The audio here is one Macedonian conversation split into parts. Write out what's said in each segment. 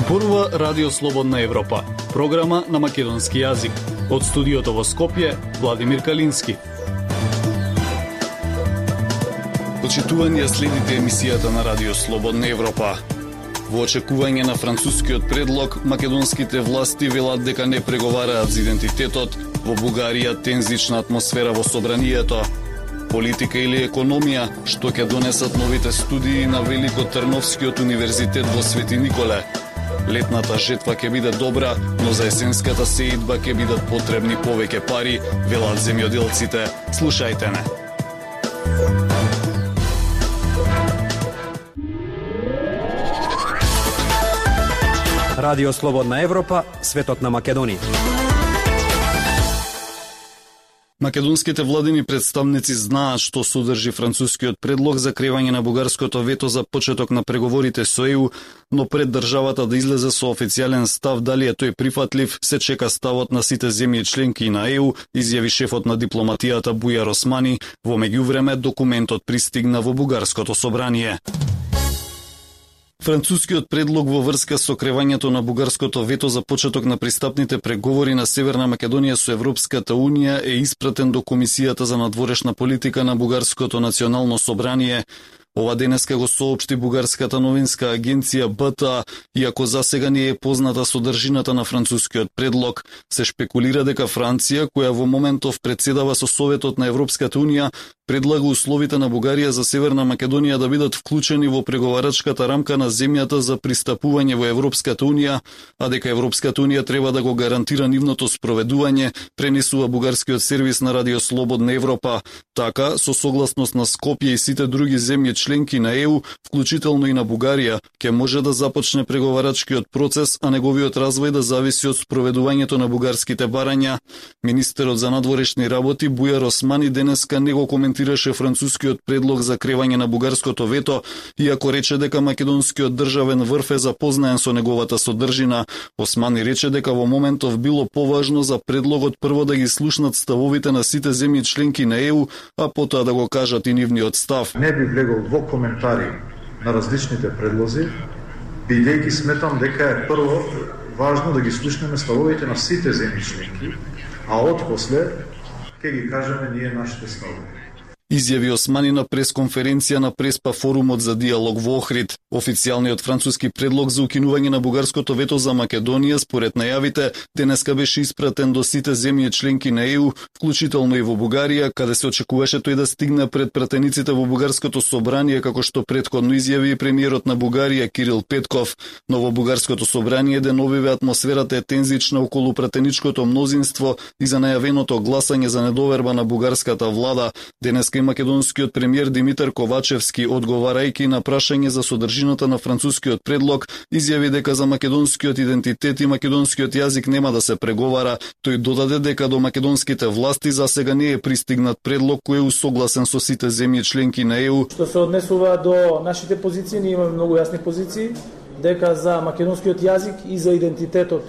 Зборува Радио Слободна Европа, програма на македонски јазик. Од студиото во Скопје, Владимир Калински. Почитувани, следите емисијата на Радио Слободна Европа. Во очекување на францускиот предлог, македонските власти велат дека не преговараат за идентитетот, во Бугарија тензична атмосфера во собранието. Политика или економија, што ќе донесат новите студии на Великотърновскиот универзитет во Свети Николе. Летната жетва ќе биде добра, но за есенската сеидба ќе бидат потребни повеќе пари, велат земјоделците. Слушајте не. Радио Слободна Европа, светот на Македонија. Македонските владини представници знаат што содржи францускиот предлог за кревање на бугарското вето за почеток на преговорите со ЕУ, но пред државата да излезе со официјален став дали е тој прифатлив, се чека ставот на сите земји членки на ЕУ, изјави шефот на дипломатијата Бујар Османи. Во меѓувреме документот пристигна во бугарското собрание. Францускиот предлог во врска со кревањето на бугарското вето за почеток на пристапните преговори на Северна Македонија со Европската Унија е испратен до Комисијата за надворешна политика на Бугарското национално собрание. Ова денеска го соопшти бугарската новинска агенција БТА, иако засега не е позната содржината на францускиот предлог. Се шпекулира дека Франција, која во моментов председава со Советот на Европската Унија, предлага условите на Бугарија за Северна Македонија да бидат вклучени во преговарачката рамка на земјата за пристапување во Европската Унија, а дека Европската Унија треба да го гарантира нивното спроведување, пренесува бугарскиот сервис на Радио Слободна Европа. Така, со согласност на Скопје и сите други земји членки на ЕУ, вклучително и на Бугарија, ќе може да започне преговарачкиот процес, а неговиот развој да зависи од спроведувањето на бугарските барања. Министерот за надворешни работи Бујар Османи денеска не го коментираше францускиот предлог за кревање на бугарското вето, иако рече дека македонскиот државен врв е запознаен со неговата содржина. Османи рече дека во моментов било поважно за предлогот прво да ги слушнат ставовите на сите земји членки на ЕУ, а потоа да го кажат и нивниот став. Не би влегол во коментари на различните предлози, бидејќи сметам дека е прво важно да ги слушнеме ставовите на сите земји членки, а отпосле ќе ги кажеме ние нашите ставови. Изјави Османи на пресконференција на Преспа форумот за диалог во Охрид. Официјалниот француски предлог за укинување на бугарското вето за Македонија, според најавите, денеска беше испратен до сите земји членки на ЕУ, вклучително и во Бугарија, каде се очекуваше тој да стигне пред пратениците во бугарското собрание, како што претходно изјави премиерот на Бугарија Кирил Петков. Но во бугарското собрание деновиве атмосферата е тензична околу пратеничкото мнозинство и за најавеното гласање за недоверба на бугарската влада. Денеска и македонскиот премиер Димитар Ковачевски, одговарајќи на прашање за содржината на францускиот предлог, изјави дека за македонскиот идентитет и македонскиот јазик нема да се преговара. Тој додаде дека до македонските власти засега не е пристигнат предлог кој е усогласен со сите земји членки на ЕУ. Што се однесува до нашите позиции, ние имаме многу јасни позиции, дека за македонскиот јазик и за идентитетот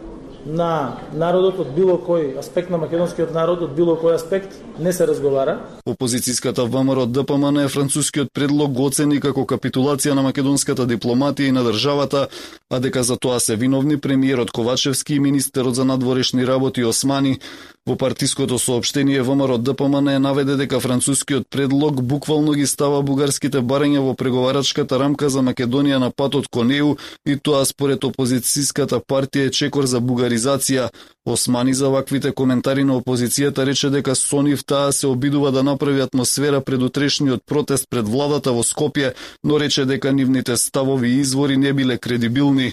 на народот од било кој аспект, на македонскиот народ од било кој аспект не се разговара. Опозицијската ВМРО ДПМН е францускиот предлог го оцени како капитулација на македонската дипломатија и на државата, а дека за тоа се виновни премиерот Ковачевски и министерот за надворешни работи Османи. Во партиското соопштение ВМРО ДПМН наведе дека францускиот предлог буквално ги става бугарските барања во преговарачката рамка за Македонија на патот кон ЕУ, и тоа според опозицијската партија е чекор за бугаризација. Османи за ваквите коментари на опозицијата рече дека со нив таа се обидува да направи атмосфера пред утрешниот протест пред владата во Скопје, но рече дека нивните ставови и извори не биле кредибилни.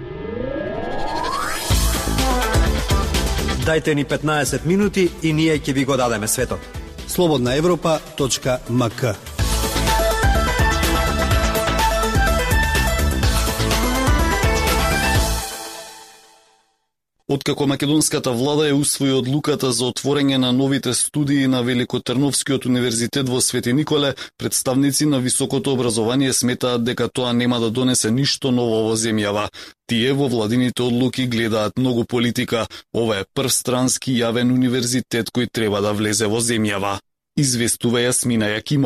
Дајте ни 15 минути и ние ќе ви го дадеме светот. slobodnaevropa.mk. Откако македонската влада е усвои одлуката за отворање на новите студии на Великотърновскиот универзитет во Свети Николе, представници на високото образование сметаат дека тоа нема да донесе ништо ново во земјава. Тие во владините одлуки гледаат многу политика. Ова е прв странски јавен универзитет кој треба да влезе во земјава. Известува Јасмина Јакимова.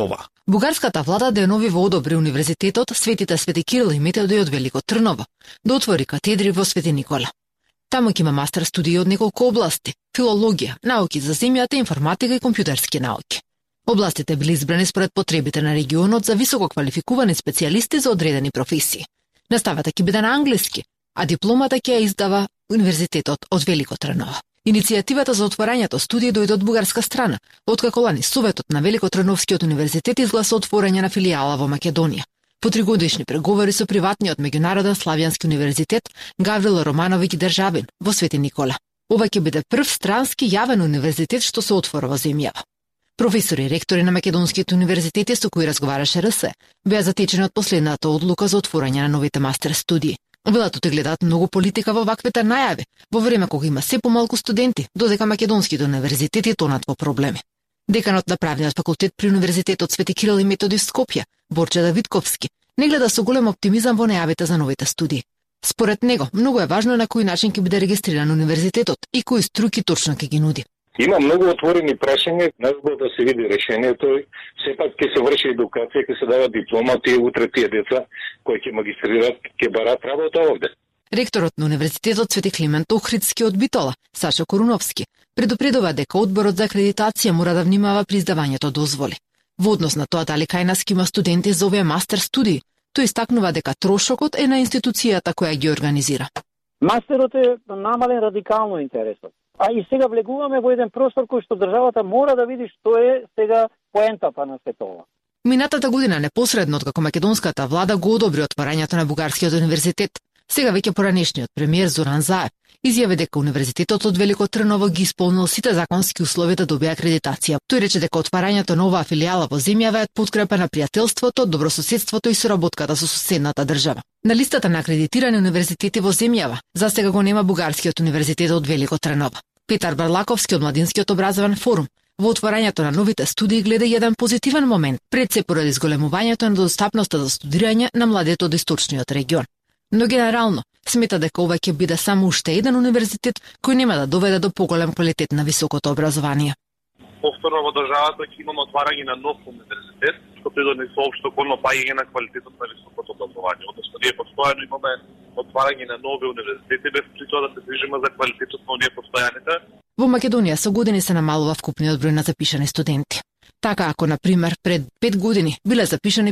Бугарската влада деновиво одобри Универзитетот Светите Свети Кирил и Методој од Велико Трново да отвори катедри во Свети Никола. Таму ќе има мастер студии од неколку области: филологија, науки за земјата, информатика и компјутерски науки. Областите били избрани според потребите на регионот за високо квалификувани специјалисти за одредени професии. Наставата ќе биде на англиски, а дипломата ќе ја издава Универзитетот од Велико Трново. Иницијативата за отворањето студии дојде од бугарска страна, откако лани Советот на Великотрновскиот универзитет изгласа отворање на филијала во Македонија. По 3-годишни преговори со приватниот меѓународен славјански универзитет Гаврил Романовиќ Државин во Свети Никола. Ова ќе биде прв странски јавен универзитет што се отвора во земјава. Професори и ректори на македонските универзитети со кои разговараше РС беа затечени од последната одлука за отворање на новите мастер студии. Велат те гледаат многу политика во ваквите најави, во време кога има се помалку студенти, додека македонските универзитети тонат во проблеми. Деканот на правниот факултет при Универзитетот Свети Кирил и Методој Скопје, Борче Давидковски, не гледа со голем оптимизам во најавите за новите студии. Според него, многу е важно на кој начин ќе биде регистриран универзитетот и кои струки точно ќе ги нуди. Има многу отворени прашања, надолу да се види решението. Сепак ќе се врши едукација, ќе се дава диплома, утре тие деца кои ќе магистрираат, ќе бараат работа овде. Ректорот на Универзитетот Свети Климент Охридски од Битола, Саша Коруновски, предупредува дека одборот за акредитација мора да внимава при издавањето дозволи. Во однос на тоа дали кај нас има студенти за овие мастер студии, тој истакнува дека трошокот е на институцијата која ги организира. Мастерот е намален радикално интересот. А и сега влегуваме во еден простор кој што државата мора да види што е сега поентата на светова. Минатата година непосредно откако македонската влада го одобри отворањето на Бугарскиот универзитет, сега веќе поранешниот премиер Зоран Заев изјави дека Универзитетот од Велико Трново ги исполнил сите законски услови да добие акредитација. Тој рече дека отварањето на оваа филијала во земјава е подкрепа на пријателството, добрососедството и соработката со соседната држава. На листата на акредитирани универзитети во земјава застега го нема Бугарскиот универзитет од Велико Трново. Петар Барлаковски од Младинскиот образовен форум во отворањето на новите студии гледа еден позитивен момент, пред се поради зголемувањето на достапноста за студирање на младите од источниот регион. Но генерално смета дека ова ќе биде само уште еден универзитет кој нема да доведе до поголем квалитет на високото образование. Повторно во државата ќе имаме отварање на нов универзитет, што ќе донесе општо подобање на квалитетот на високото образование. Односно, ние постојано имаме отварање на нови универзитети без при тоа да се грижиме за квалитетот на оние постојаните. Во Македонија со години се намалува вкупниот број на запишани студенти. Така ако, на пример, пред 5 години биле запишани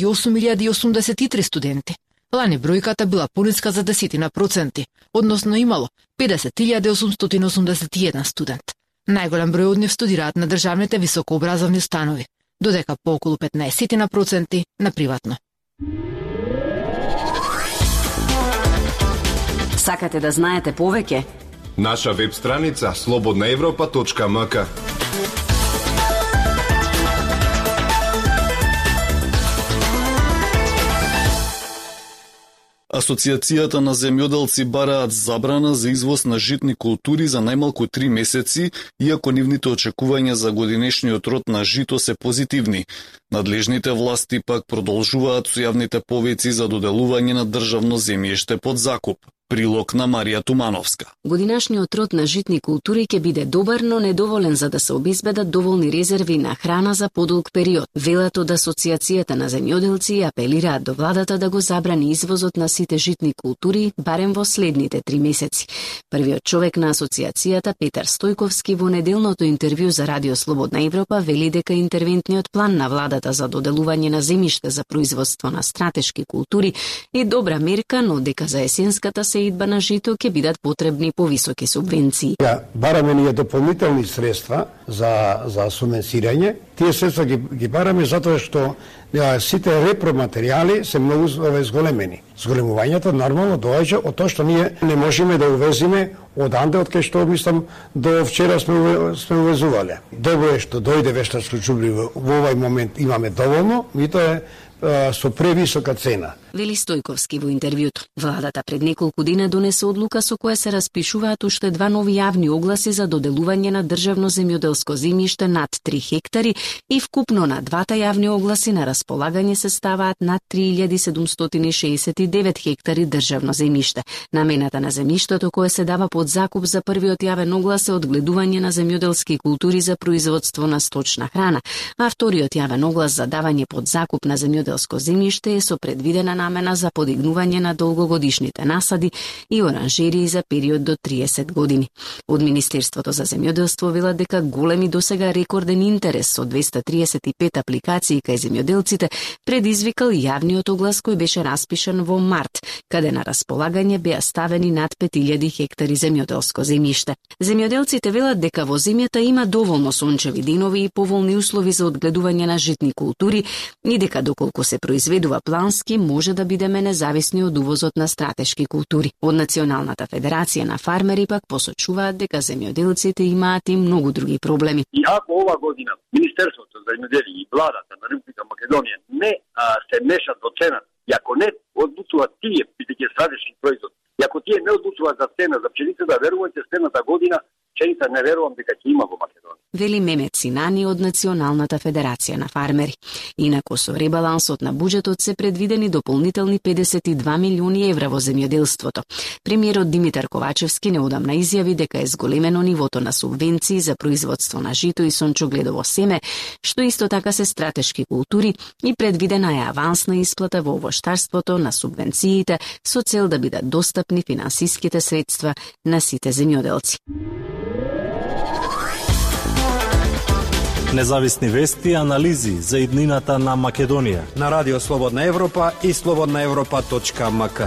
58.083 студенти, лани бројката била пониска за 10%, односно имало 50.881 студент. Најголем број од нив студираат на државните високообразовни установи, додека по околу 15% на приватно. Сакате да знаете повеќе? Наша веб страница slobodnaevropa.mk. Асоциацијата на земјоделци бараат забрана за извоз на житни култури за најмалку 3 месеци, иако нивните очекувања за годинешниот род на жито се позитивни. Надлежните власти пак продолжуваат со јавните повици за доделување на државно земјиште под закуп. Прилог на Марија Тумановска. Годинашниот род на житни култури ќе биде добар, но недоволен за да се обезбедат доволни резерви на храна за подолг период. Велат од Асоциацијата на земјоделци апелираат до владата да го забрани извозот на сите житни култури барем во следните 3 месеци. Првиот човек на асоциацијата, Петар Стојковски, во неделното интервју за Радио Слободна Европа вели дека интервентниот план на владата за доделување на земјиште за производство на стратешки култури е добра мерка, но дека за есенската сеидба на жито ќе бидат потребни повисоки субвенции. Бараме ние дополнителни средства за субвенцирање. Тие средства ги бараме затоа што сите репроматеријали се многу зголемени. Зголемувањето нормално доаѓа од тоа што ние не можеме да увезиме од анде, од кај што мислам до вчера сме увезувале. Добро е што дојде вештарско џубливо, во овој момент имаме доволно, и тоа е со превисока цена. вели Стојковски во интервјуто. Владата пред неколку дена донесе одлука со која се распишуваат уште 2 нови јавни огласи за доделување на државно земјоделско земјиште над 3 хектари и вкупно на двата јавни огласи на располагање се ставаат над 3769 хектари државно земјиште. Намената на земјиштето кое се дава под закуп за првиот јавен оглас е одгледување на земјоделски култури за производство на сточна храна, а вториот јавен оглас за давање под закуп на земјоделско земјиште е со предвидена намена за подигнување на долгогодишните насади и оранжерии за период до 30 години. Од Министерството за земјоделство велат дека големи досега рекорден интерес со 235 апликации кај земјоделците предизвикал јавниот оглас кој беше распишан во март, каде на располагање беа ставени над 5000 хектари земјоделско земјиште. Земјоделците велат дека во земјата има доволно сончеви денови и поволни услови за одгледување на житни култури и дека доколку се произведува плански може да бидеме независни од увозот на стратешки култури. Од Националната федерација на фармери пак посочуваат дека земјоделците имаат и многу други проблеми. И ако ова година Министерството за земјоделие и владата на Република Македонија не се мешат во цената, и ако не одлучуваат тие, бидејќи стратешки производ, и ако тие не одлучуваат за цена за пшеницата, верувајте следната година пшеница не верувам дека ќе има во Македонија. Вели Мемет Синани од Националната федерација на фармери. Инаку со ребалансот на буџетот се предвидени дополнителни 52 милиони евра во земјоделството. Премиерот Димитар Ковачевски неодамна изјави дека е зголемено нивото на субвенции за производство на жито и сончогледово семе, што исто така се стратешки култури и предвидена е авансна исплата во овоштарството на субвенциите со цел да бидат достапни финансиските средства на сите земјоделци. Независни вести и анализи за иднината на Македонија на Радио Слободна Европа и slobodnaevropa.mk.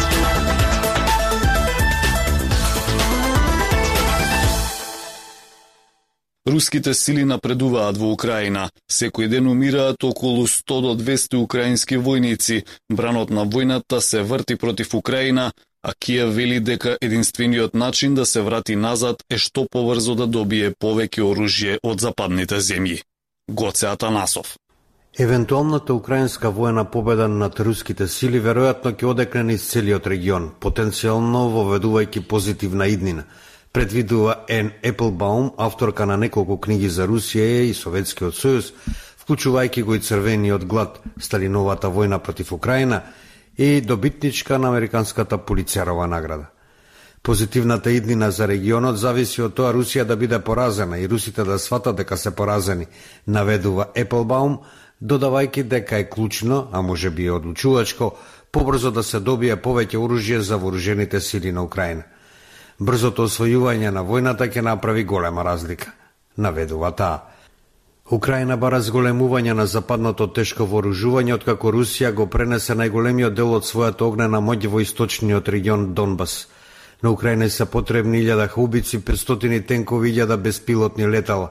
Руските сили напредуваат во Украина. Секој ден умираат околу 100 до 200 украински војници. Бранот на војната се врти против Украина, а Киев вели дека единствениот начин да се врати назад е што побрзо да добие повеќе оружје од западните земји. Гоце Атанасов. Евентуалната украинска воена победа над руските сили веројатно ќе одекне низ целиот регион, потенцијално воведувајќи позитивна иднина, предвидува Ен Еплбаум, авторка на неколку книги за Русија и Советскиот сојуз, вклучувајќи го и Црвениот глад, Сталиновата војна против Украина и добитничка на американската Пулицерова награда. Позитивната иднина за регионот зависи од тоа Русија да биде поразена и русите да сватат дека се поразени, наведува Еплбаум, додавајќи дека е клучно, а може би одлучувачко, побрзо да се добие повеќе оружје за вооружените сили на Украина. Брзото освојување на војната ќе направи голема разлика, наведува таа. Украина бара зголемување на западното тешко вооружување откако Русија го пренесе најголемиот дел од својата огнена моќ во источниот регион Донбас. На Украина се потребни 1000 хаубици, 500 тенкови, 1000 беспилотни летала,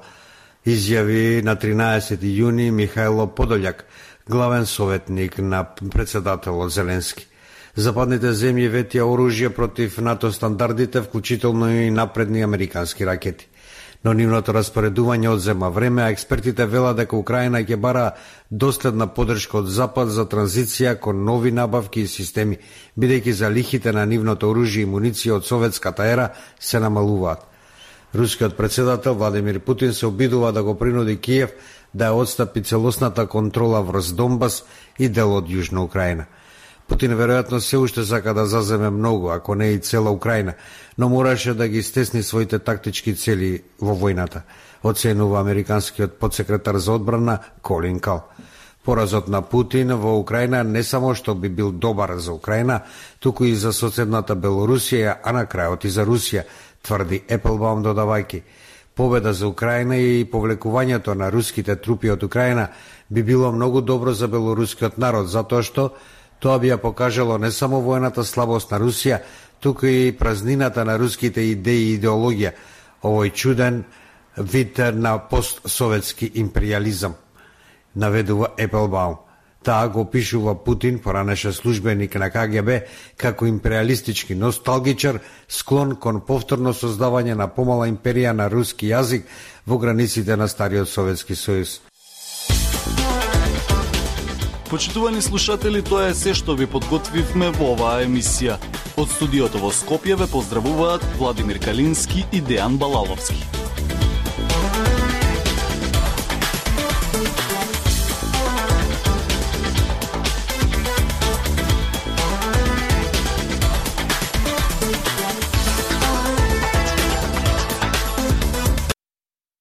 изјави на 13 јуни Михајло Подољак, главен советник на председателот Зеленски. Западните земји ветија оружје против НАТО стандардите, вклучително и напредни американски ракети. Но нивното распоредување одзема време, а експертите велат дека Украина ќе бара доследна поддршка од Запад за транзиција кон нови набавки и системи, бидејќи залихите на нивното оружје и муниција од советската ера се намалуваат. Рускиот председател Владимир Путин се обидува да го принуди Киев да ја отстапи целосната контрола врз Донбас и дел од Јужна Украина. Путин веројатно се уште сака да заземе многу, ако не и цела Украина, но мораше да ги стесни своите тактички цели во војната, оценува американскиот подсекретар за одбрана Колин Кал. Поразот на Путин во Украина не само што би бил добар за Украина, туку и за соседната Белорусија, а на крајот и за Русија, тврди Еплбаум додавајќи. Победа за Украина и повлекувањето на руските трупи од Украина би било многу добро за белорускиот народ, затоа што тоа би ја покажало не само воената слабост на Русија, туку и празнината на руските идеи и идеологија, овој чуден вид на постсоветски империализам, наведува Еплбаум. Таа го пишува Путин, поранеше службеник на КГБ, како империалистички носталгичар, склон кон повторно создавање на помала империја на руски јазик во границите на стариот Советски сојуз. Почитувани слушатели, тоа е се што ви подготвивме во оваа емисија. Од студиото во Скопје ве поздравуваат Владимир Калински и Дејан Балаловски.